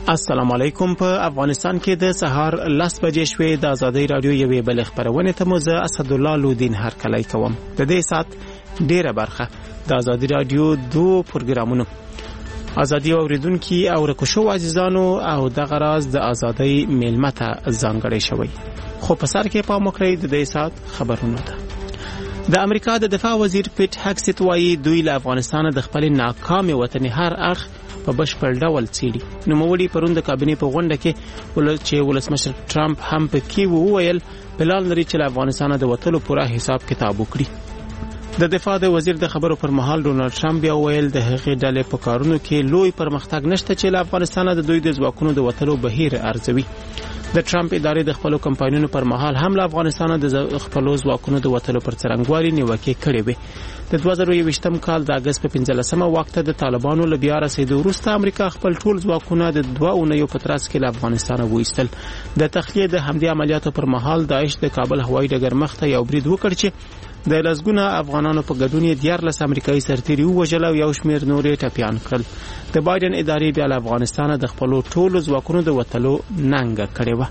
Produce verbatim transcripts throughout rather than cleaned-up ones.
السلام علیکم. په افغانستان کې د سهار لس بجې شوې. د ازادي رادیو یوې بل خبرونه ته مو زه اسد الله لودین هر کلی کوم. د دې سات ډیره برخه د ازادي رادیو دوه پروګرامونو ازادي اوریدونکو او رکوشو عزیزانو او د غراز د ازادي میلمته ځانګړی شوی. خو په سر کې پام وکړئ د دې سات خبرونه ده. د امریکا د دفاع وزیر پیټ هکسټ وایي دوی له افغانستان د خپل ناکام وطن هر اړخ په بشپړ ډول څیړي. نو موړي پرون د کابینې په غونډه کې ول چې ولسمشر ټرمپ هم په کې وویل پلان لري چې له افغانستان د وټلو پوره حساب کتاب وکړي. د دفاع د وزیر د خبرو پر مهال ډونالد ټرمپ بیا ویل د هغې ډلې په کارونو کې لوی پرمختګ نشته چې له افغانستان د دوی د ځواکونو د وټلو بهیر ارزوي. د ټرمپ ادارې د خپل کمپاینونو پر مهال هم له افغانستان د خپل ځواکونو د وټلو پر څرنګوالي نیوکه کړې وي. د دوه زره یوویشتم کال د اگست په پنځلسمه وخت د طالبانو له بیا رسیدو وروسته امریکا خپل ټول ځواکونه د دوه اونیو په ترڅ کې له افغانستان وایستل. د تخلیه د همدې عملیاتو پر مهال داعش د کابل هوایي ډګر مخ ته یو برید وکړ چې د لسګونه افغانانو په ګډون یې دیارلس امریکایي سرتیري ووژل او یو شمېر نورې ټپیان کړل. د بایدن ادارې بیا له افغانستان د خپل ټولو ځواکونو د وټلو ننګه کړې و.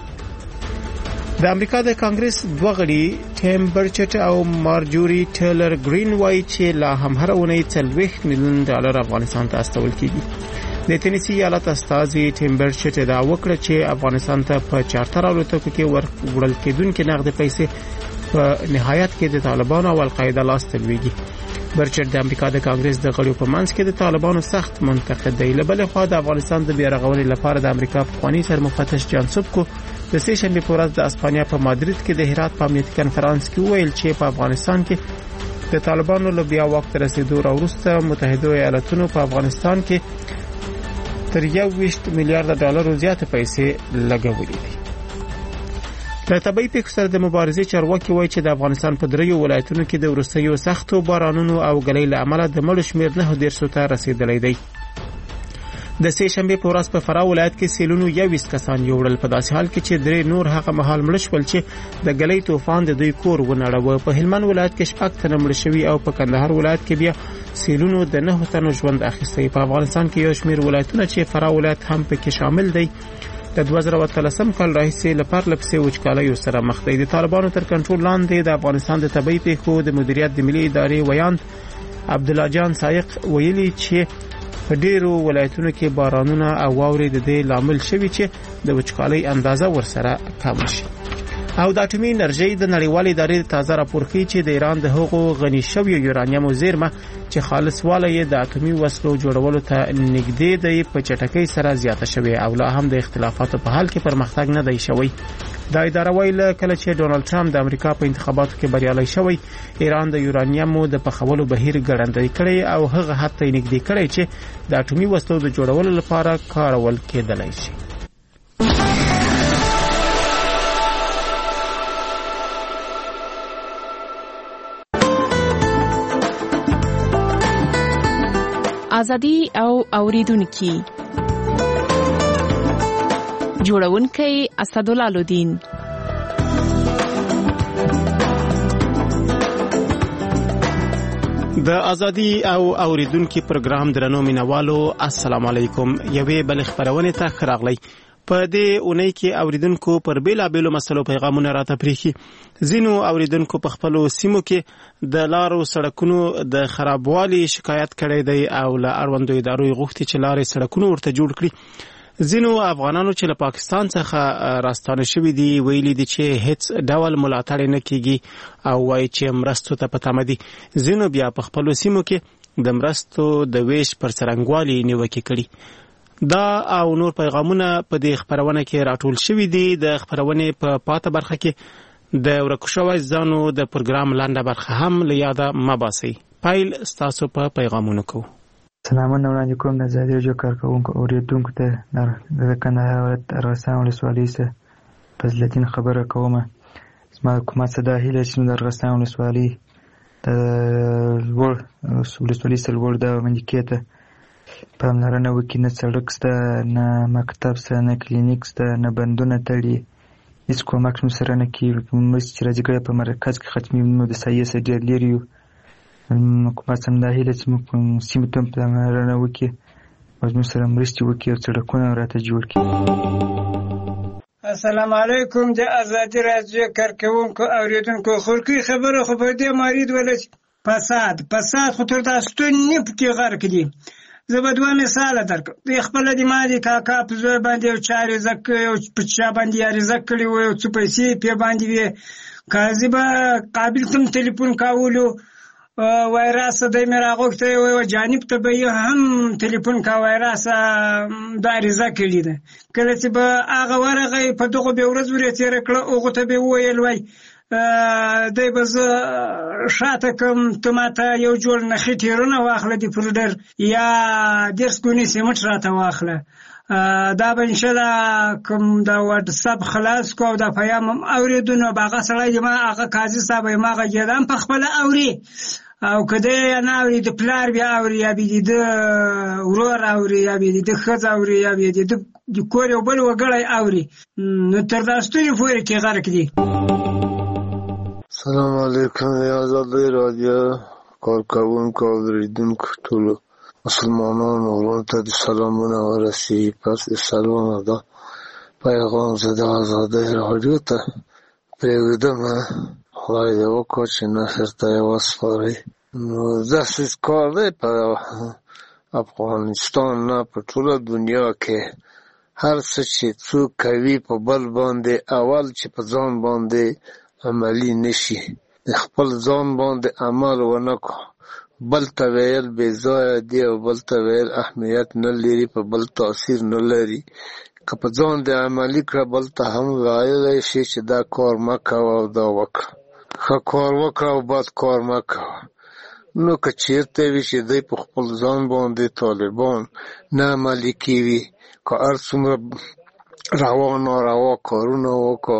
د امریکا د کانګرس دوه غړي ټیم برچټ او مارجوري ټیلر گرین وایي چې لا هم هر اونۍ څلوېښت میلیون ډالر افغانستان ته استول کیږي. د تینیسی ایالت استازي ټیم برچټ دا وکړه چې افغانستان ته په چارتر الوتکو کې ورکړل کېدونکې نقد پیسې په نهایت کې د طالبانو او القاعده لاس تلويږي. برچټ د امریکا د کانګرس د غړو په منځ کې د طالبانو سخت منتقد دی. له بلې خوا د افغانستان د بیارغونې لپاره د امریکا پخوانی سرمفتش جان سوبکو د سه شنبه په ورځ د اسپانیا په مادرید کې د هرات په امنیتي کنفرانس کې ویل چې په افغانستان کې د طالبانو له بیا وخت رسیدو وروسته متحده ایالاتونو په افغانستان کې تر یو ویشت میلیارډ ډالر زیات پیسې لګولې دي. د طبي پیښو سره د مبارزې چارواکي وایي چې د افغانستان په دریو ولایتونو کې د ورستیو سختو بارانونو او غلې له امله د مړو شمیر نه ډیر ته رسیدلی دی. د سه شنبه په ورځ په فراه ولایت کې سیلونو یویس کسان یوړل. په داسې حال کې چې درې نور هغه مهال مړ شول چې د غلې طوفان د دوی کور ونړاوه. په هلمند ولایت کې شپږ تنه مړ شوي او په کندهار ولایت کې بیا سیلونو د نه تنو ژوند اخیستی. په افغانستان کې یو شمیر ولایتونه چې فراه ولایت هم پکې شامل دی د دوه زره اتلسم کال راهیسې لپاره لپسې وچکالۍ سره مخ دي. د طالبانو تر کنټرول لاندې د افغانستان د طبي پیښو د مدیریت د ملي ادارې ویاند عبدالله جان سایق ویلي چې په ډیرو ولایتونو کې بارانونه او واورې د دې لامل شوي چې د وچکالۍ اندازه ورسره کم شي. او د اټومي انرژي د نړیوالې ادارې تازه راپور کوي چې د ایران د هغو غني شویو یورانیمو زیرمه چې خالص والی یې د اټومي وسلو جوړولو ته نږدې دی په چټکۍ سره زیاته شوې او لا هم د اختلافاتو په حال کې پرمختګ نه دی شوی. دا اداره ویل کله چې ډونالد ټرمپ د امریکا په انتخاباتو کې بریالی شوی ایران د یورانیمو د پخولو بهیر ګړندی کړی او هغه حد ته نږدې کړی چې د اټومي وسلو د جوړولو لپاره کارول کېدلی شي. ازادي او اوریدونکو جوړونکي اسد الله لودین. د ازادي او اوریدونکو پروګرام درنو مینوالو السلام علیکم. یوې بل خبرونه ته خراغلی. په دې اونۍ کې اوریدونکو پر بیلا بیلو مسلو پیغامونه راته پریخي. زینو اوریدونکو په خپل سیمو کې د لارو سړکونو د خرابوالي شکایت کړي دی او له اړوندو ادارو غوښتي چې لارې سړکونو ورته جوړ کړي. زینو افغانانو چې له پاکستان څخه راستانه شوي دي ویلي دي چې هیڅ ډول ملاتړ نه کیږي او وايي چې مرستو ته پته مدي. زینو بیا په خپل سیمو کې د مرستو د ویش پر څرنګوالي نیوکه کړي. دا او نور پیغامونه په دې خبرونه کې راټول شوي دي. د خبرونه په پاته برخه کې د ورکوشوي ځانو د پروګرام لاندې برخه هم لیاده مباسي. پایل ستاسو په پیغامونو کو. سلامونه وړاندې کوم د ازادي رادیو کارکونکو اوریدونکو ته د کندهار ولایت ارغستان ولسوالۍ څخه فضلالدین خبره کوم. زما کومه صدا هیله چې د ارغستان ولسوالۍ د لوړ ولسوالۍ سره لوړ د منځکې ته پاملرنه وکړي. نه سړک شته، نه مکتب شته، نه کلینیک شته، نه بندونه تړي، هیڅ کومک مو سره نه کېږي. موږ چې راځي ګړی په مرکز کې ختمي نو د سایې څخه ډېر لرې یو. حکومت هم دا هیله چې موږ سیمې ته پاملرنه وکړي موږ سره مرستې وکړي او سړکونه راته جوړ کړي. السلام علیکم د ازادي راډیو کارکونکو اوریدونکو خورکی خبره خو په دې مارید ولې فساد فساد خو تر تاسو نه پکې غر کړي. زه به دوه مثال درکړم. د خپل د مالي کاکا په زور باندې او چارې زک او په چا باندې یاري زک کړي و او څه پیسې په باندې وي قاضي به قابل کوم ټلیفون کاولو وایرس د میراغوکته او جانب ته به هم ټلیفون کا وایرس داریزه کړي ده. کله چې به هغه ورغه په دغه به ورځ ورې تیر کړه او ته به ویل وای دای به زه شاته کوم ته ماته یو جوړ نخې تیرونه واخله دی پروډر یا درس کونی سیمټ راته واخله. دا به انشاءالله کوم دا واتساپ خلاص کو دا پیام اوریدونو باغه سړی ما هغه قاضي صاحب ما غږیدم په خپل اوري او کده نه اوري د پلار بیا اوري یا بي د ورور اوري یا بي د خځه اوري یا بي د کور یو بل وګړی اوري نو تر داستوري پورې کې غرق دي. السلام علیکم یا آزادی رادیو کارکونکو اوریدونکو ټولو مسلمانانو ورونو ته د سلامونه ورسي. پس د سلام دا پیغام زه د آزادی رادیو ته پرېږدم. خدای دې وکړي چې نصر ته یې وسپاري. نو داسې کار دی په افغانستان نه په ټوله دنیا کې هر څه چې څوک کوي په بل باندې اول چې په ځان باندې عملی نشي د خپل ځان باندې عمل ونه کو بل ته ویل بې ځایه دي او بل ته ویل اهمیت نه لري په بل تاثیر نه لري. که په ځان د عملي کړه بل ته هم ویلی شي چې دا کار مه کوه او دا وکړه ښه کار وکړه او بد کار مه کوه. نو که چېرته وي چې دی په خپل ځان باندې طالبان نه عملي کوي که هر څومره روا ناروا کارونه وکړو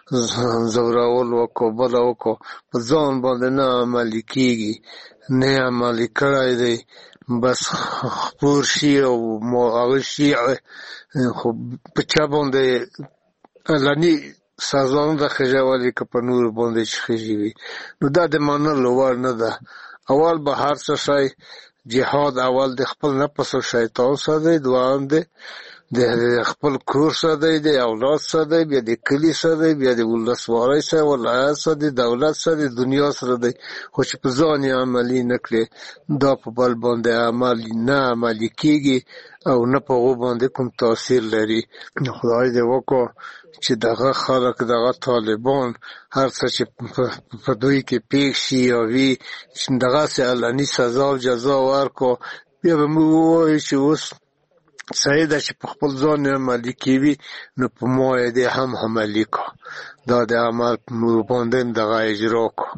زورول وکړو بله وکړو په ځان باندې نه عملي کېږي نه عملي کړی دی بس خپور شي او هغه شي خو په چا باندې علني سزا نه ده خېژه ولې که په نور باندې چې خېژي وي نو دا د منلو وړ نه ده. اول به هر څه شی جهاد اول د خپل نفس او شیطان سره دی دوام دی د خپل کور سره دی د اولاد سره دی بیا د کلي سره دی بیا د ولسوالۍ سره ولایت سره دی دولت سره دی دنیا سره دی خو چې په ځان یې عملي نه کړې دا په بل باندې عمل نه عملي کېږي او نه په هغو باندې کوم تاثیر لري. خدای دې وکړو چې دغه خلک دغه طالبان هر څه چې په دوی کې پیښ شي یا وي دغسې علني سزا او جزا ورکړو بیا به موږ ووایو چې اوس صحیح ده چې په خپل ځان عملي کوي نو په ما یې دې هم عملي کړو دا د عمل په موږ باندې دغه اجرا کړو.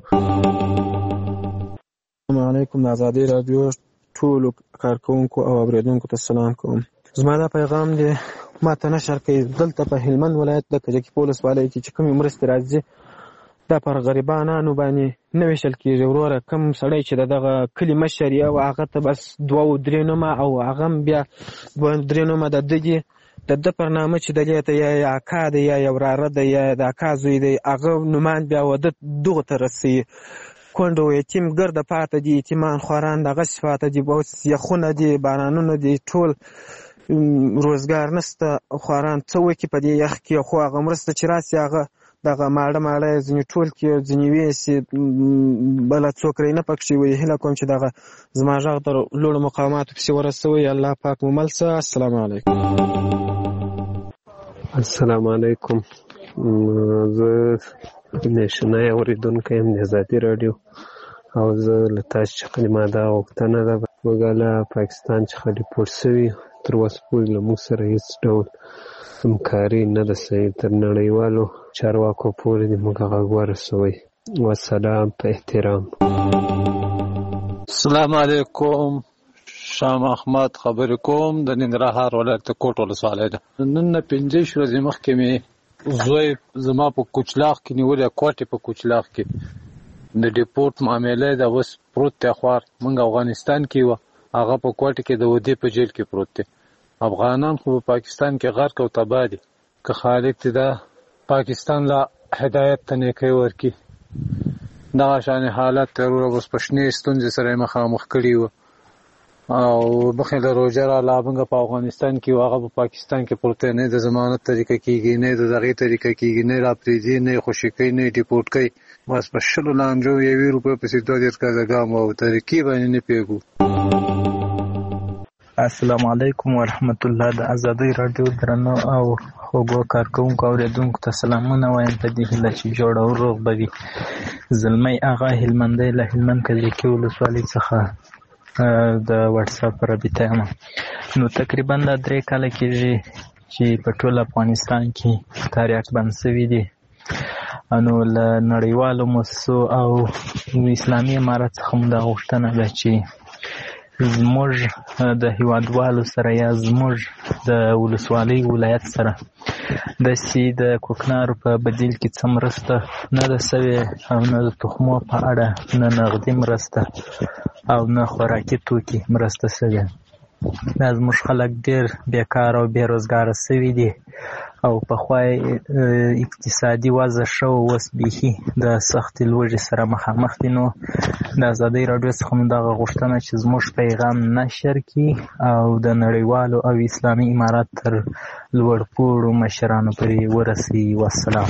السلام علیکم د ازادي راډیو ټولو کارکونکو او اورېدونکو ته سلام کوم. زما دا پیغام دی ما ته نشر کوي دلته په هلمند ولایت د کجکي په ولسوالۍ کې چې کومې مرستې راځي دا پر غریبانو باندې نه ویشل کېږي. وروره کوم سړی چې د دغه کلي مشر یې او هغه ته بس دوه او درې نومه او هغه هم بیا دوه درې نومه د ده دي د ده پر نامه چې دلې ته یا اکا دی یا یو وراره دی یا د اکا زوی دی هغه نومان بیا واده دغو ته رسوي. کونډه و یتیم ګرده پاته دي یتیمان خواران دغسې پاته دي اوس یخونه دي بارانونه دي ټول روزګار نشته خواران څه وکړي په دې یخ کې خو هغه مرسته چې راسي هغه دغه ماړه ماړه ځینې ټول کې ځینې ویسي بله څوک رې نه پکښې وي. هیله کوم چې دغه زما غږ تر لوړو مقاماتو پسې ورسوئ. الله پاک مو مل شه. السلام علیکم. السلام علیکم. زه نشنای اورېدونکی یم د ازادي راډیو او زه له تاسو څخه ما دا غوښتنه ده موږ له پاکستان څخه ډیپورټ سوي تر اوسه پورې له موږ سره هېڅ ډول همکاري نه ده صحیح تر نړیوالو چارواکو پورې دې موږ غږ ورسوئ. والسلام په احترام. السلام علیکم. شاه محمد خبرې کوم د ننګرهار ولایت کوټ ولسوالۍ ده. نن نه پنځه ویشت ورځې مخکې مې زوی زما په کوچلاغ کې نیولې کوټې په کوچلاغ کې د ډیپورټ معامله ده اوس پروت دی خوار موږ افغانستان کې وه هغه په کوټې کې د ودې په جیل کې پروت دی. افغانان خو په پاکستان کې غرق او تباه دي که خالق دې دا پاکستان لا هدایت ته نیکۍ ورکړي. دغه شانې حالت تر اوسه په شنې ستونزې سره یې مخامخ کړي وو او مخې له روژه راله موږ په افغانستان کې او هغه په پاکستان کې پروت نه د ضمانت طریقه کېږي نه د دغې طریقه کېږي نه راپرېږدي نه خوشي کوي نه ډیپورټ کوي بس په شلو لانجو یوې روپۍ پسې دوه دېرش کاله ګام او طریقې باندې نه پوهېږو. السلام علیکم ورحمت الله. د ازادۍ راډیو درنو او خوږو کارکوونکو اورېدونکو ته سلامونه وایم په دې هیله چې جوړ او روغ به وي. زلمی اغا هلمندی له هلمند کجکي ولسوالۍ څخه د واتساپ رابطه یم. نو تقریبا دا درې کاله کېږي چې په ټول افغانستان کې تاریخ بند شوي دي. نو له نړیوالو مؤسسو او اسلامي امارت څخه مو دا غوښتنه ده چې زموږ د هیوادوالو سره یا زموږ د ولسوالۍ ولایت سره داسې د کوکنارو په بدیل کې څه مرسته نه ده سوې او نه د تخمو په اړه نه نغدي مرسته او نه خوراکي توکي مرسته سوې. دا زموږ خلک ډېر بیکاره او بېروزګاره سوي دي او پخوا اقتصادي وضع ښه وه، اوس بیخي د سختې لوږې سره مخامخ دي. نو د ازادۍ راډیو څخه مو دغه غوښتنه چې زموږ پیغام نشر کړي او د نړیوالو او اسلامي امارات تر لوړپوړو مشرانو پورې ورسوي. والسلام.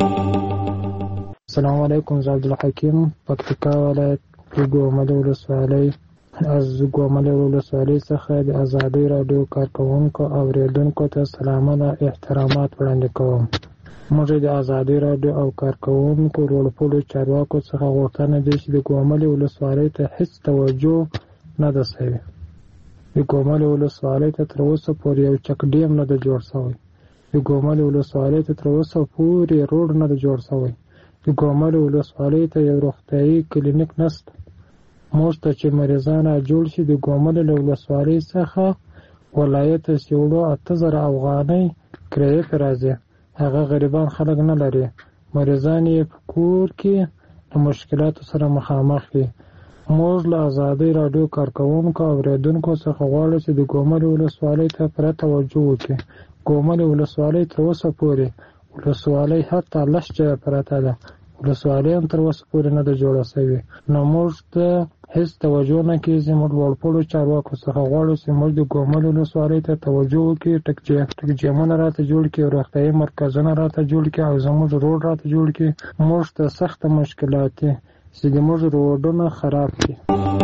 السلام علیکم. زه عبدالحکیم پکتیکا ولایت ګومل ولسوالۍ از ګومل ولسوالۍ څخه د ازادۍ راډیو کارکوونکو او اورېدونکو ته سلامونه احترامات وړاندې کوم. موږ د ازادۍ راډیو او کارکوونکو لوړپوړو چارواکو څخه غوښتنه ده چې د ګومل ولسوالۍ ته هېڅ توجه نه ده شوې. د ګومل ولسوالۍ ته تر اوسه پورې یو چک ډیم نه ده جوړ شوی. د ګومل ولسوالۍ ته تر اوسه پورې روډ نه ده جوړ شوی. د ګومل ولسوالۍ ته یو روغتیايي کلینیک نشته. موږ ته چې مریضان جوړ شي د ګومل له ولسوالۍ څخه ولایت ته سیوړو اته زره افغانۍ کرایې پرې راځي. هغه غریبان خلک نه لري. مریضان یې په کور کې له مشکلاتو سره مخامخ دي. موږ له ازادۍ راډیو کارکوونکو او اورېدونکو څخه غواړو چې د ګومل ولسوالۍ ته پوره توجه وکړي. ګومل ولسوالۍ تر اوسه پورې ولسوالۍ حتی لس جایه پرته ده. ولسوالۍ هم تر اوسه پورې نه ده جوړه شوې. نو موږ ته هېڅ توجه نه کېږي. موږ لوړپوړو چارواکو څخه غواړو چې موږ د ګومل ولسوالۍ ته توجه وکړي، ټکجیمونه راته جوړ کړي، روغتیايي مرکزونه راته جوړ کړي او زموږ روډ راته جوړ کړي. موږ ته سخته مشکلات دي چې زموږ روډونه خراب دي.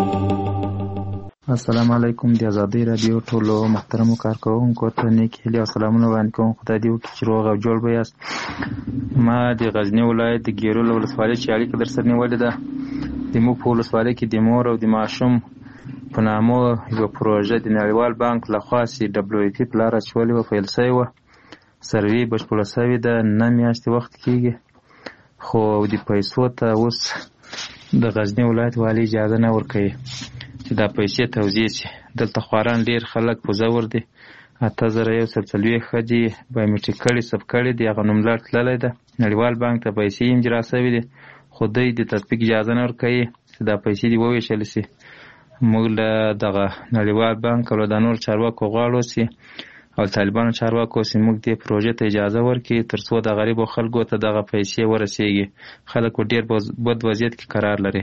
السلام علیکم. د ازادۍ راډیو ټولو محترمو کارکوونکو ته نیکې هیلې او سلامونه وړاندې کوم. خدای دې وکړي چې روغ او جوړ به یاست. ما د غزني ولایت د ګیرو له ولسوالۍ چې اړیکه در سره نیولې ده، د موږ په ولسوالۍ کې د مور او د ماشوم په نامو یوه پروژه د نړیوال بانک لخوا چې ډبلیو ای پي په لاره اچولې وه، پیل شوې وه. سروې بشپړه شوې ده. نه میاشتې وخت کېږي، خو د پیسو ته اوس د غزني ولایت والي اجازه نه ورکوي چې دا پیسې توزیع شي. دلته خواران ډېر خلک په زور دي. اته زره یو سل څلوېښت ښځې بایومیټریک کړي ثبت کړي دي. هغه نوملړ تللی ده. نړیوال بانک ته پیسې هم اجرا شوي دي، خو دوی د تطبیق اجازه نه ورکوي چې دا پیسې دې وویشل شي. موږ له دغه نړیوال بانک او له دا نور چارواکو غواړو چې او طالبانو چارواکو چې موږ دې پروژې ته اجازه ورکړي تر څو د غریبو خلکو ته دغه پیسې ورسیږي. خلک په ډېر بد وضعیت کې قرار لري.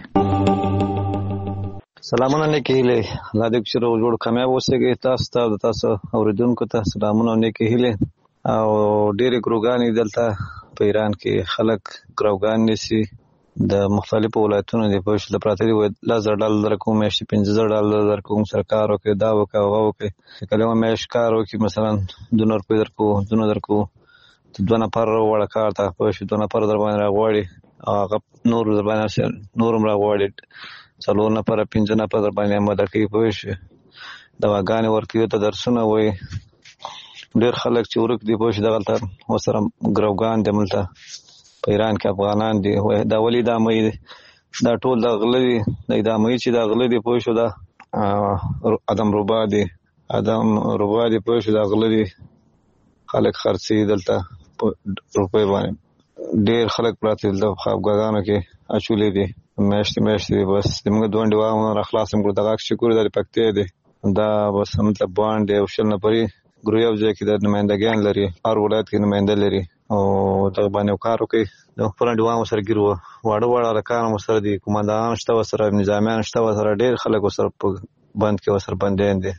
سلامونه نیکې هیلې. الله دې چې روغ جوړ کامیاب اوسئ. تاسو ته د تاسو اورېدونکو ته سلامونه او نیکې هیلې. او ډېرې ګروګانې دلته په ایران کې خلک ګروګان نیسي د مختلفو ولایتونو دي. په شله پراته دي لس زره ډالر درکوم، میاشتې پنځه زره ډالر درکوم، سره کار وکړئ، دا وکړئ، هغه وکړئ. چې کله یوه میاشت کار وکړي مثلا دوه روپۍ درکوو، دونه درکوو. دوه نفر راوغواړه کار ته، پوه شوې، دوه نفر در باندې راغواړي او هغه نور در باندې نور هم راغواړي، څلور نفره پنځه نفره در باندې اماده کوي. پوه شوې، دواګانې ورکوي، ته درسونه وایي. ډېر خلک چې ورک دي، پوه شوې، دغلته ورسره ګروګان دي. هملته په ایران کې افغانان دي. دا ولې دا مې دا ټول دا غله دي. دا مې چې دا غله دي، پوه شو، دا ادم ربا دي. ادم ربا دي، پوه شو، دا غله دي. خلک خرڅي دلته په روپۍ باندې. ډېر خلک پراته دلته خوابګاهانو کې اچولي دي. میاشتې میاشتې دي. بس زموږ دونډې واغونه را خلاص هم کړو. دغه شکر دا د پکتیا دی. دا بس مطلب باند دی او شل نفرې ګروپ یو ځای کې د نمایندګان لري. هر ولایت کې نماینده لري او دغه باندې یو کار وکړي. د خپل انډیوان ورسره ګیر وه. واړه واړه هلکان ورسره دي، قومندانان شته ورسره، نظامیان شته ورسره، ډېر خلک ورسره په بند کې وسر بندیان دي.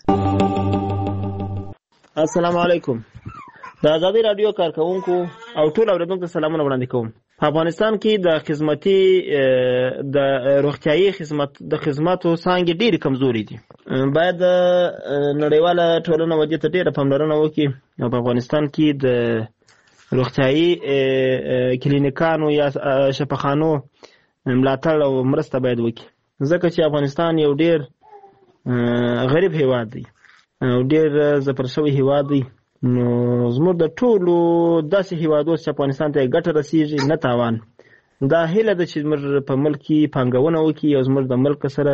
السلام علیکم. د آزادی رادیو کارکونکو او ټول اوریدونکو ته سلامونه وړاندې کوم. په افغانستان کې د خدماتي د روغتیايي خدمات د خدماتو څانګې ډېرې کمزوري دي. باید نړیواله ټولنه ودې ته ډېره پاملرنه وکړي او په افغانستان کې د روغتیايي کلینیکانو یا شفاخانو ملاتړ او مرسته باید وکړي، ځکه چې افغانستان یو ډېر غریب هیواد دی او ډېر ځپل شوی هیواد دی. نو زموږ د ټولو داسې هیوادو چې افغانستان ته ګټه رسیږي نه تاوان. دا هیله ده چې زموږ په ملک کې پانګونه وکړي او زموږ د ملک سره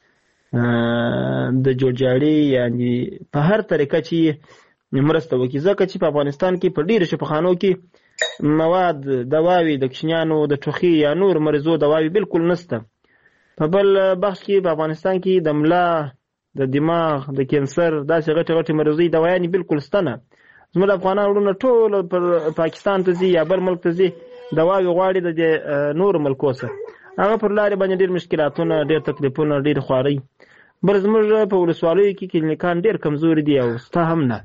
د جوړجاړي یعنی په هر طریقه چې مرسته وکړي، ځکه چې په افغانستان کې په ډېرو شفاخانو کې مواد دواوي د کوچنیانو د ټوخي یا نور مریضو دواوي بالکل نشته. په بل بخش کې په افغانستان کې د ملا د دماغ د کینسر داسې غټې غټې مریضۍ دوايانې بالکل شته نه. زموږ افغانان وروڼه ټول پر پاکستان ته ځي یا بل ملک ته ځي دواوې غواړي د نورو ملکو سره، هغه پر لارې باندې ډېر مشکلاتونه، ډېر تکلیفونه، ډېر خوارۍ. بل زموږ په ولسوالیو کې کلینیکان ډېر کمزوري دي او ستا هم نه.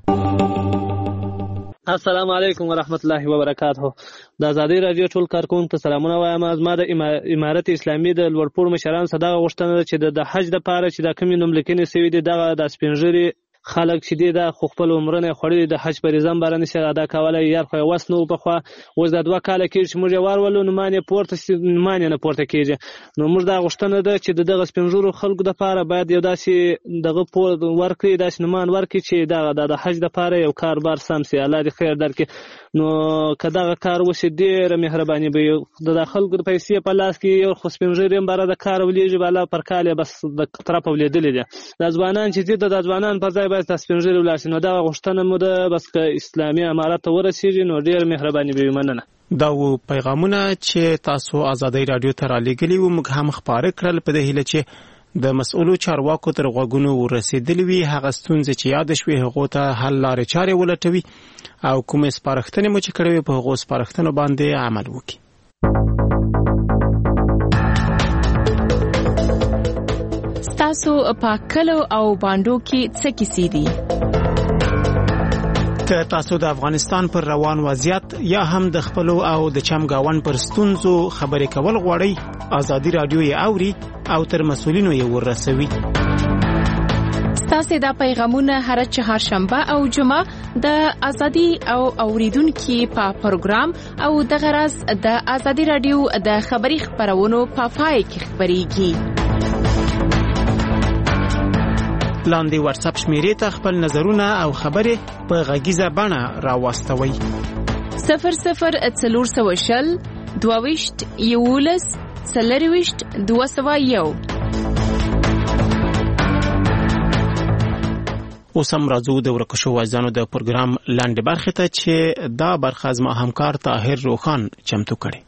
السلام علیکم ورحمت الله وبرکاته. د آزادی رادیو ټول کارکونکو ته سلامونه وایم. زما د امارت اسلامي د لوړپوړ مشران څخه دغه غوښتنه ده چې د حج دپاره چې دا کومې نوملیکنې سوي دي دغه د سپین ږیري خلک چې دي دا خو خپل عمرونه خوړلي د حج فریضه هم باره نشي ادا کولی. یار خو یې وس نه و پخوا، اوس دا دوه کاله کېږي چې موږ یې وارولو نومان یې پورته نومان یې نه پورته کېږي. نو موږ دا غوښتنه ده چې د دغه سپین ږیرو خلکو دپاره باید یو داسې دغه پور ورکړي، داسې نومان ورکړي چې دغه د حج دپاره یو کاربار سم سي. الله دې خیر درکړي. نو که دغه کار وشي ډېره مهرباني به وي. د خلکو د پیسې په لاس کې یو خو سپین ږیري هم باره د کار ولیږي بالا پر کال یې بس د طرفه ولیدلي دي. دا ځوانان چې دي د ځوانان پر ځای باید د سپین ږیري ولاړ شي. نو دغه غوښتنه مو ده بس که اسلامي امارت ته ورسېږي نو ډېر مهرباني به وي. مننه. دا و پیغامونه چې تاسو آزادۍ رادیو ته رالیږلي وو موږ هم خپاره کړل په دې هیله چې د مسؤلو چارواکو تر غوږونو ورسېدلي وي، هغه ستونزې چې یاد شوي هغو ته حل لارې چارې ولټوي او کومې سپارښتنې مو چې کړې وي په هغو سپارښتنو باندې عمل وکړي. ستاسو په کلو او باندو کې څه کیسې دي؟ که تاسو د افغانستان پر روان وضعیت یا هم د خپلو او د چمګاون پر ستونزو خبرې کول غواړئ، آزادی رادیو یې اوري او تر مسؤلینو یې ورسوي. ستاسو دا پیغامونه هر چهارشنبه او جمعه د آزادی او اوریدونکو په پروګرام او د غرض د آزادی رادیو د خبري خبرونو په پای کې خبريږي. لاندې واتس اپ شمیرې ته خپل نظرونه او خبرې په غږیزه بڼه راوستوئ. صفر صفر څلور سوه شل دوه ویشت یولس څلور ویشت دوه سوه یو. اوس هم راځو د ورکو شوو اجزانو د پروګرام لاندې برخې ته چې دا برخه زما همکار طاهر روخان چمتو کړي.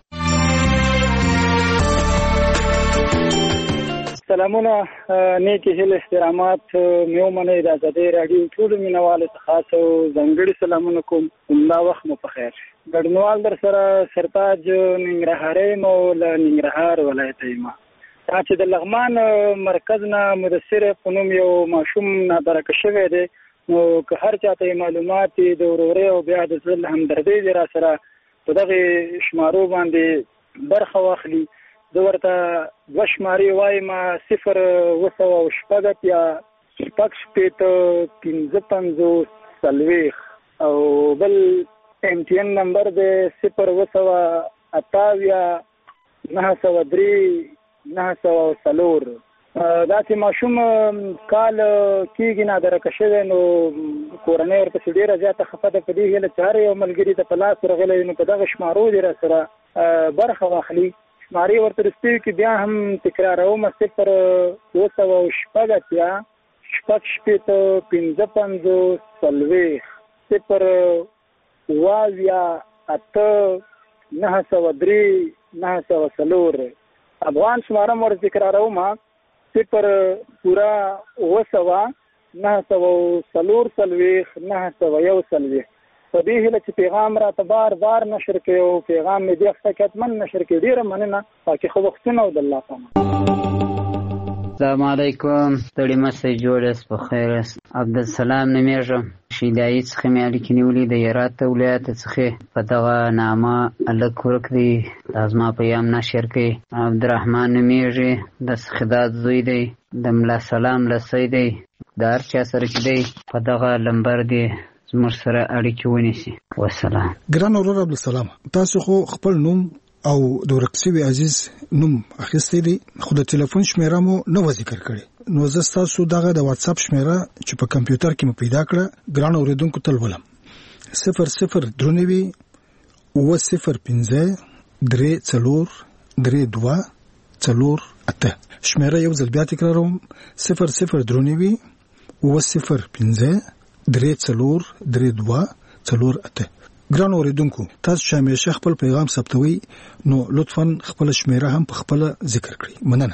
سلامونه، نیکی هیله احترامات مې ومنئ. د آزادۍ راډیو ټولو مینوالو ته خاص او ځانګړي سلامونه کوم. همدا وخت مو په خیر. ګډونوال در سره سرتاج ننګرهاري یم او له ننګرهار ولایته یم. دا چې د لغمان مرکز نه مدثر په نوم یو ماشوم نادرکه شوی دی، نو که هر چاته معلومات د ورورۍ او بیا د زړه همدردۍ دی را سره په دغې شمارو باندې برخه واخلي. زه ورته دوه شمارې وایم، صفر اوه سوه شپږ اتیا شپږ شپېته پنځه پنځوس څلوېښت او بل ایم ټي ان نمبر دی صفر اوه سوه اته اویا نهه سوه درې نهه سوه څلور. داسې ماشوم کال کېږي نادرکه شوی، نو کورنۍ ورپسې ډېره زیاته خفه ده. په دې هیله چې هر یو ملګري ته په لاس ورغلی نو په دغه شمارو دې را سره برخه واخلي. شمارې ورته رسېږي کې بیا هم تکراروم، صفر اوه سوه شپږ اتیا شپږ شپېته پنځه پنځوس څلوېښت صفر اوه اویا اته نهه سوه درې نهه سوه څلور. افغان شماره مو ورته تکراروم، صفر پوره اوه سوه نهه سوه څلور څلوېښت نهه سوه یو څلوېښت. په دې هیله چې پیغام راته بار بار نشر کړي او پیغام مې دې هفته کې حتمن نشر کړي. ډېره مننه، پاکې ښه وختونه او د الله پامان. السلام علیکم. ستړي مسئ جوړ یاست، په خیر یاست. عبدالسلام نومیږم، شیدایي څخه مې اړیکې نیولې د هرات ولایت څخه. په دغه نامه هلک ورک دی، دا زما پیام نشر کوي. عبدالرحمن نومیږي، د سخداد زوی دی، د ملا سلام لسی دی. د هر چا سره چې دی په دغه لمبر دی زموږ سره اړیکې ونیسي. وسلام. ګران ورور عبدالسلام، تاسو خو خپل نوم او د ورک شوي عزیز نوم اخیستی دی، خو د ټلیفون شمیره مو نه و ذکر کړې. نو زه ستاسو دغه د واتساپ شمیره چې په کمپیوټر کې مو پیدا کړه ګران اورېدونکو ته لولم: صفر صفر درې نوي اووه صفر پنځه درې څلور درې دوه څلور اته. شمیره یو ځل بیا تکراروم: صفر صفر درې نوي اووه صفر پنځه درې څلور درې دوه څلور اته. ګران اوریدونکو، تاسو چې همیشه خپل پیغام ثبتوي نو لطفاً خپل شمیره هم په خپل ذکر کړئ. مننه.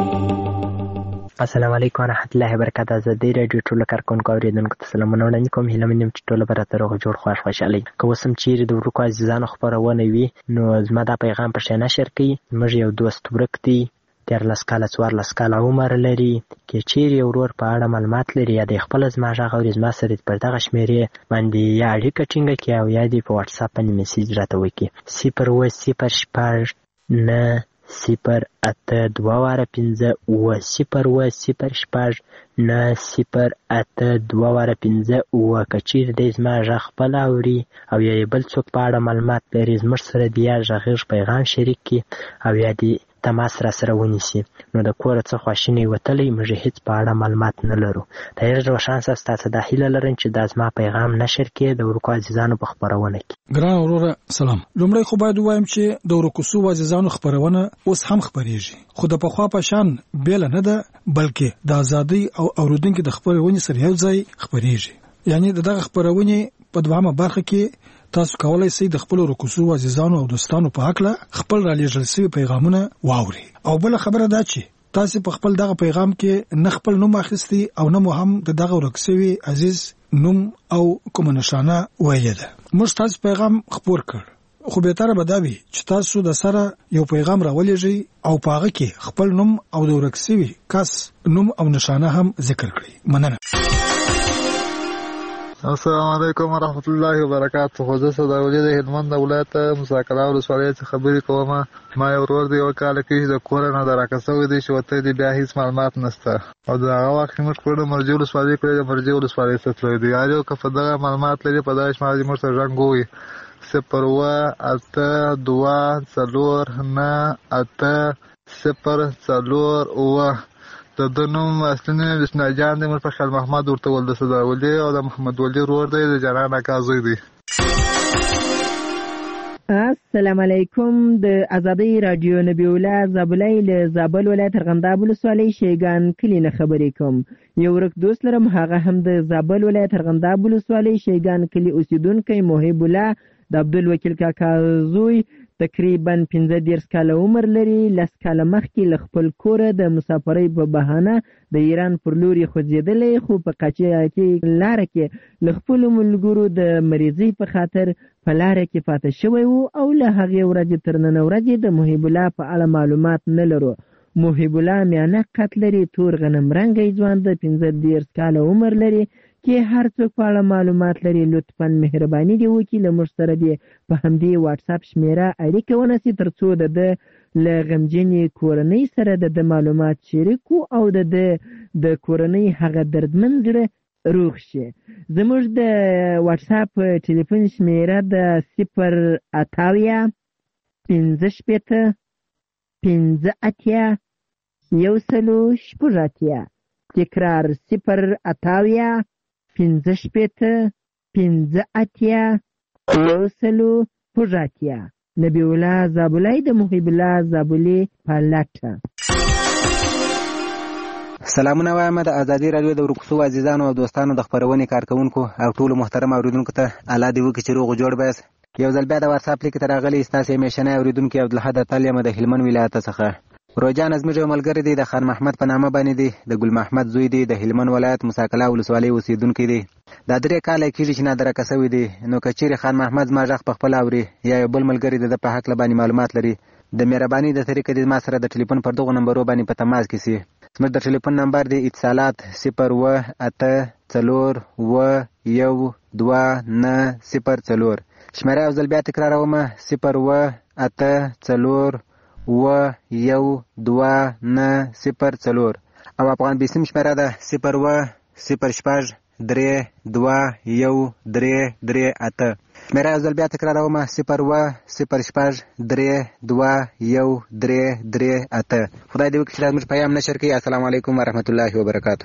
السلام علیکم ورحمۃ اللہ وبرکاتہ. زه د رادیو ټولو کارکونکو اوریدونکو ته سلامونه وړاندې کوم. هیله مې چې ټوله به راته روغ جوړ خوښ خوشحالي. که اوس هم چیرې د ورکو عزیزانو خپرونه وي نو زما دا پیغام په شی نشر کړئ. زموږ یو دوست ورک دی، دیارلس کاله څوارلس کاله عمر لري. که چیرې یو ورور په اړه معلومات لري یا د خپل زما غږ اوري، زما سره پر دغه شمیرې باندې یا اړیکه ټینګه کړي او یا دې په واتساپ باندې میسیج راته وکړي: صفر اووه صفر شپږ نه صفر اته دوه واره پنځه اووه صفر اووه صفر شپږ نه صفر اته دوه واره پنځه اووه. که چیرې دی زما غږ خپل اوري او یا بل څوک په اړه معلومات لري، زموږ سره د یا غږیز پیغام شریک کړي او یا دې تماس را سره ونیسي. نو د کوره څه خواشینی وتلی، موږ هیڅ په اړه معلومات نه لرو. د هر روښان ستاسو د هیله لرم چې دا زما پیغام نشر کړي د ورکو عزیزانو په خبرونه کې. ګران وروره سلام. لومړی خو باید ووایم چې د ورکو سو عزیزانو خبرونه اوس هم خبرېږي، خو د پخوا په شان بیل نه ده، بلکې د ازادۍ او اوریدونکو د خبرونې سره یو ځای خبرېږي. یعنی دغه خبرونه په دوامه برخه کې تاسو کولای شئ د خپل رکوسو عزیزانو او دوستانو په حق له خپل را لېږل شوي پیغامونه واوري. او بل خبره دا چې تاسو په خپل دغه پیغام کې نه خپل نوم اخیستی او نه مو هم د دغه ورکسوي عزیز نوم او کوم نشانه ویل ده. موږ تاسو پیغام خپور کړ، خو به تر به دا وي چې تاسو د سره یو پیغام راولېږئ او په هغه کې خپل نوم او د ورکسوي کس نوم او نشانه هم ذکر کړئ. مننه. السلام علیکم ورحمۃ اللہ وبرکاتہ. خو زه صداولی د هلمند ولایت مساکلا ولسوالۍ څخه خبرې کوم. ما یو ورور دی یو کال کې د کور نه درکه شوی دی چې وته دی بیا هیڅ معلومات نشته او د هغه وخت موږ کړو مرجو ولسوالۍ کړې د مرجو ولسوالۍ څخه تللی دی. یو که په دغه معلومات لري په دغه شمال موږ سره رنګوي: صفر اووه اته دوه څلور نه اته صفر څلور اووه. د ده نوم اصلي نوم بسم جان دی، موږ په خیال محمد ورته ول د صداولي او د محمد ولي ورور دی، د جانان اکا زوی دی. السلام علیکم. د ازادۍ رادیو نبی الله زابلای له زابل ولایت ارغنداب ولسوالۍ شیګان کلی نه خبرې کوم. یو ورک دوست لرم، هغه هم د زابل ولایت ارغنداب ولسوالۍ شیګان کلی اوسیدونکی محب الله د عبدالوکیل کاکا زوی. تقریبا پنځه دېرش کاله عمر لري. لس کاله مخکې له خپل کوره د مسافرۍ په بهانه د ایران پر لور یې خوځېدلی، خو په قاچاقي لاره کې له خپلو ملګرو د مریضۍ په خاطر په لاره کې پاته شوی و او له هغې ورځې تر نن ورځې د محب الله په اړه معلومات نه لرو. محب الله میانه قد لري، تور غنم رنګی ځوان د پنځه دېرش کاله عمر لري. کې هر څوک په اړه معلومات لري لطفاً مهرباني دې وکړي له موږ سره دې په همدې واتساپ شمیره اړیکه ونیسي تر څو د ده له غمجنې کورنۍ سره د ده معلومات شریکو او د ده د کورنۍ هغه دردمن زړه روغ شي. زموږ د واتساپ ټلیفون شمیره د صفر اتاویا پنځه شپېته پنځه اتیا یو سلو شپږ اتیا. تکرار: صفر اتاویا پنځه شپېته پنځه اتیا یو سلو شپږ اتیا. نبی الله زابلای د محب الله زابلي په لټه. سلامونه وایم د ازادي رادیو د ورکوسو عزیزانو او دوستانو د خبرونې کارکونکو او ټولو محترم اوریدونکو ته الله دې وکړي چې روغ جوړ بیاست. یو ځل بیا د واتساپ لیک ته راغلی ستاسې همیشنی اوریدونکي عبدالحد اتل یم د هلمند ولایت څخه. روجان زموږ یو ملګری دی، د خان محمد په نامه باندې دی، د ګل محمد زوی دی، د هلمند ولایت مساکلا ولسوالۍ اوسیدونکی دی. دا درې کاله کېږي چې نادرکه شوی دی. نو که چیرې خان محمد زما غږ په خپله اوري یا یو بل ملګری د ده په هکله باندې معلومات لري، د مهرباني د طریقې د ما سره د ټلیفون پر دغو نمبرو باندې په تماس کې سي. زموږ د ټلیفون نمبر دی اتصالات صفر اوه اته څلور اوه یو دوه نه صفر څلور. شمېره یو ځل بیا تکراروم، صفر اوه اته څلور اوه یو دوه نه صفر څلور. او افغان بیسیم شمېره ده صفر اوه صفر شپږ درې دوه یو درې درې اته. شمېره یو ځل بیا تکراروم، صفر اوه صفر شپږ درې دوه یو درې درې اته. خدای دې وکړي چې زموږ پیغام نشر کړي. السلام علیکم ورحمت الله وبرکاته.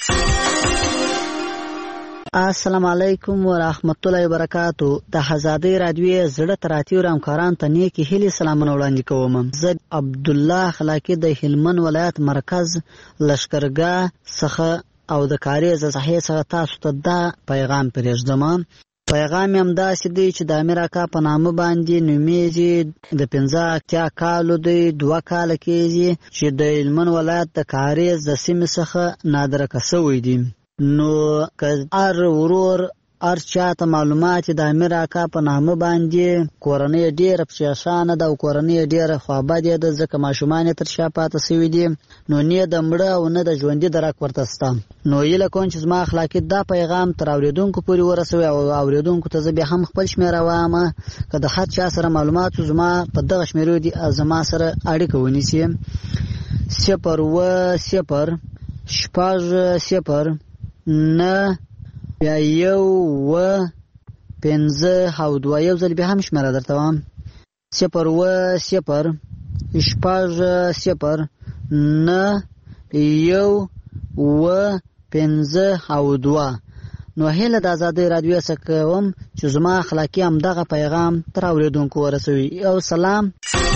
السلام علیکم ورحمت الله وبرکاتو. د آزادۍ رادیو زړه تراتیو همکاران ته نیکی هیلې سلامونه وړاندې کوم. زه عبد الله خلاقی د هلمند ولایت مرکز لشکرګاه څخه او د کاریز صحیح څخه تاسو ته دا پیغام پرېږدم. پیغام هم داسې دی چې د امیر اکا په نامه باندې نومیږي. د پنځه اتیا کالو دی، دوه کاله کېږي چې د هلمند ولایت د کاریز د سیمې څخه نادرکه شوی دی. نو که هر ورور هر چاته معلومات د امیر اکا په نامه باندې کورنۍ ډېره پریشانه ده او کورنۍ ډېره خوابدې ده، ځکه ماشومان یې تر شا پاته سوي دي، نو نه د مړه او نه د ژوندي درک ورته شته. نو هیله کوم چې زما اخلاقي دا پیغام تر اورېدونکو پورې ورسوي او اورېدونکو ته زه بیا هم خپل شمېره وایم، که د هر چا سره معلومات زما په دغه شمېرو دي زما سره اړیکه ونیسي. صفر اوه صفر شپږ صفر نه بیا یو اوه پنځه او دوه. یو ځل بیا هم شمېره درته وایم، صفر اوه صفر شپږ صفر نه یو اوه پنځه او دوه. نو هیله د آزادۍ رادیو څخه کوم چې زما اخلاقي همدغه پیغام تر اورېدونکو ورسوي. او سلام.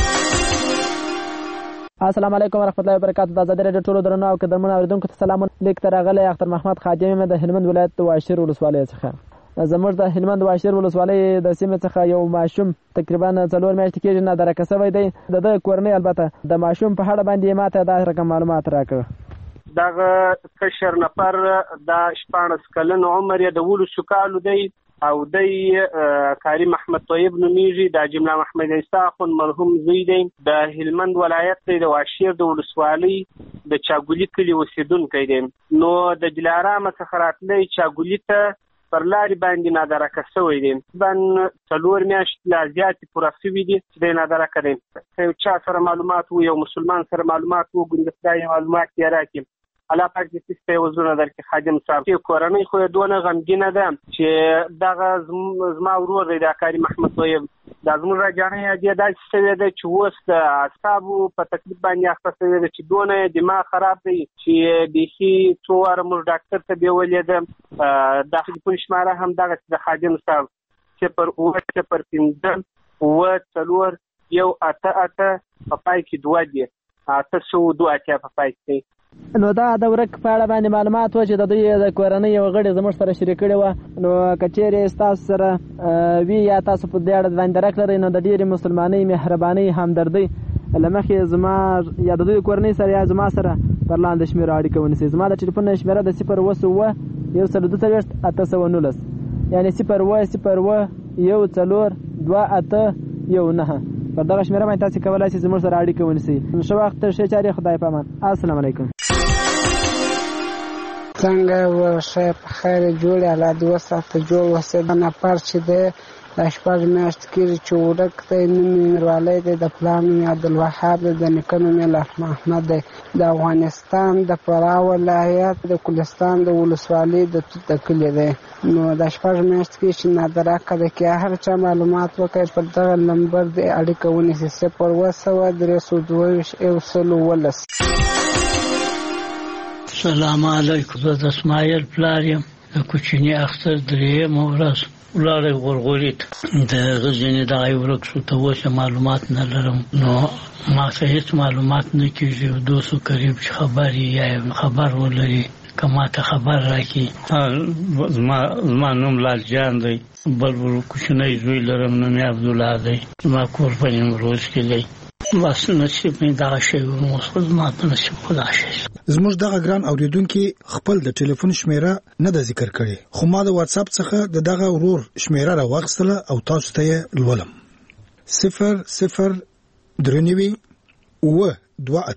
السلام علیکم ورحمت الله وبرکاتو. د آزادۍ رادیو ټولو درنو او قدرمنو اورېدونکو ته سلامونه. لیک ته راغلی اختر محمد خادم یم د هلمند ولایت د واشیر ولسوالۍ څخه. زموږ د هلمند واشیر ولسوالۍ د سیمې څخه یو ماشوم تقریبا څلور میاشتې کېږي نادرکه شوی دی. د ده کورنۍ البته د ماشوم په اړه باندې ماته دا رقم معلومات راکړه. دغه کشر نفر د شپاړس کلن عمر یې د ولسو کالو دی او دی کاری محمد طیب نومیږي. د جمله محمد عیسی خون مرحوم زوی دی. د هلمند ولایت دی، د واشیر د ولسوالۍ د چاګولي کلي اوسېدونکی دی. نو د دلارام څخه راتلی چاګولي ته پر لارې باندې نادرکه شوی دی. تقریبا څلور میاشتې لا زیاتې پوره شوي دي چې دی نادرکه دی. که یو چا سره معلومات و، یو مسلمان سره معلومات و، ګوندې خدای معلومات یې راکړي. الله پاک دې سیسته یې وزرونه درکړي. خادم صاحب چې کورنۍ خو یې دونه غمګینه ده چې دغه زما ورور دی د کاري محمد طیب، دا زموږ راجانۍ یې داسې شوې ده چې اوس د اعصابو په تکلیف باندې اخته شوې ده چې دونه دماغ خراب دی چې بیخي څو واره موږ ډاکټر ته بیولې ده. د ټلیفون شماره هم دغسې د خادم صاحب صفر اوه صفر پنځه اوه څلور یو اته اته په پای کې دوه دي، اته سوه دوه اتیا په پای کې. نو دا د ورک په اړه باندې معلومات و چې د دوی د کورنۍ یو غړي زموږ سره شریک کړي وه. نو که چېرې ستاسو سره وي یا تاسو په دې اړه باندې درک لرئ، نو د ډېرې مسلمانۍ، مهربانۍ، همدردۍ له مخې زما یا د دوی کورنۍ سره یا زما سره پر لاندې شمېرو اړیکه ونیسئ. زما د ټلیفون شمېره د صفر اوه اووه یو سل دوه څلوېښت اته سوه نولس، یعنې صفر اوه صفر اوه یو څلور دوه اته یو نهه. پر دغه شمېره باندې تاسې کولی شئ زموږ سره اړیکه ونیسئ. ښه وخت، ښې چارې، خدای په امان. السلام علیکم. څنګه وښه په خیر جوړ الله دې وساته جوړ وسه. دا نفر چې دی دا شپږ میاشتې کېږي چې ورک دی. نوم یې میروالی دی، د پلار نوم یې عبدالوهاب دی، د نیکه نوم یې لاح محمد دی. د افغانستان د فراه ولایت د کلستان د ولسوالۍ د توت د کلي دی. نو دا شپږ میاشتې کېږي چې نادرکه دی. که هر چا معلومات وکړي پر دغه نمبر دی اړیکه ونیسي، صفر اوه سوه درې سوه دوه ویشت یو سل اوولس. السلام علیکم. زه د اسماعیل پلار یم. د کوچني اختر درېیمه ورځ ولاړی غورغوري ته، د هغه ځینې دغه یې ورک شو. ته اوس معلومات نه لرم، نو ما ته هېڅ معلومات نه کېږي. دوست و قریب چې خبر یې یا خبر ولري که ما ته خبر راکړي. زما نوم لال جان دی، بل کوچنی زوی لرم، نوم یې عبدالله دی. زما کور په نیمروز کې دی. بس نصیب مې دغه شی و، زما په نصیب خدا شی. زموږ دغه ګران اورېدونکي خپل د ټلیفون شمېره نه ده ذکر کړې، خو ما د واتساپ څخه د دغه ورور شمېره راواخیستله او تاسو ته یې لولم. صفر صفر درې نوي اووه دوه